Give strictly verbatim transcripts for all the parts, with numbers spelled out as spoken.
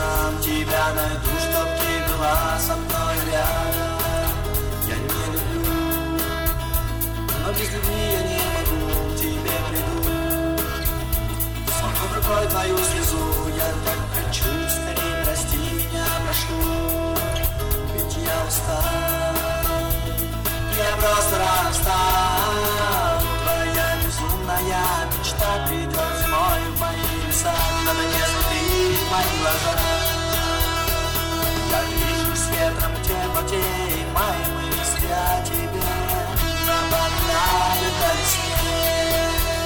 снам тебя найду, чтоб ты была со мной рядом. Я не люблю, но без любви я не могу, к тебе приду. Смахнув рукой твою слезу, я так хочу, скорее прости меня, прошу. Ведь я устал, я просто расстал. Твоя безумная мечта придет зимой в мои леса. Надо не смотри в мои глаза. Я вижу с ветром в темноте, и мои мысли о тебе напоминают о весне.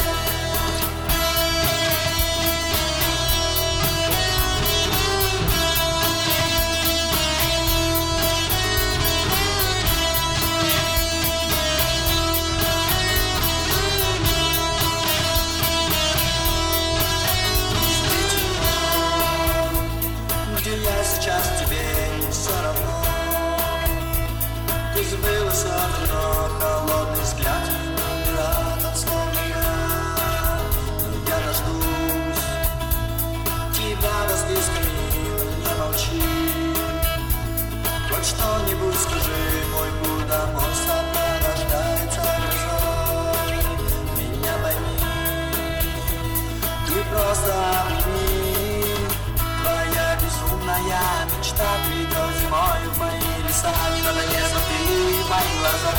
Сейчас тебе все равно. Ты забыла все давно, холодный взгляд не умирает от слов меня. Но я дождусь тебя возле скамьи, не молчи. Хоть что-нибудь скажи, мой путь домой сопровождается грозой. Меня пойми, ты просто обними. Безумная мечта придет зимой в мои леса. Не надо, не смотри в мои глаза.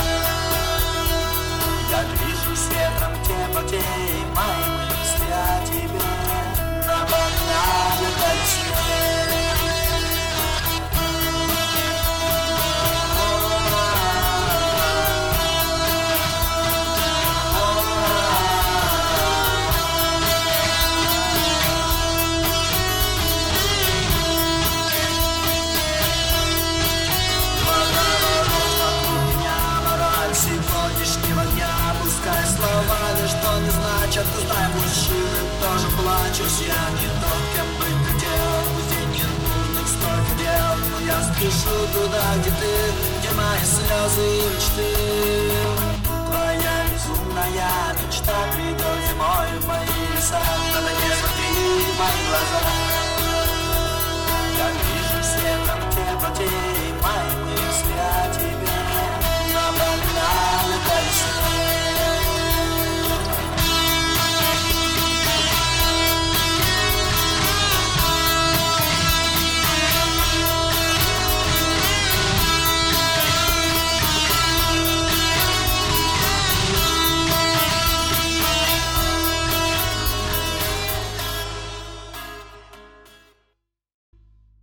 Я вижу с ветром в темноте, и мои мысли о тебе напоминают о весне. Словами, что не значит, ты знаешь, мужчины тоже плачусь. Я не тот, кем быть хотел, пусть и не нужных столько дел. Но я спешу туда, где ты, где мои слезы и мечты. Твоя безумная мечта придет зимой в мои леса. Надо не смотри в мои глаза. Я вижу светом в темноте.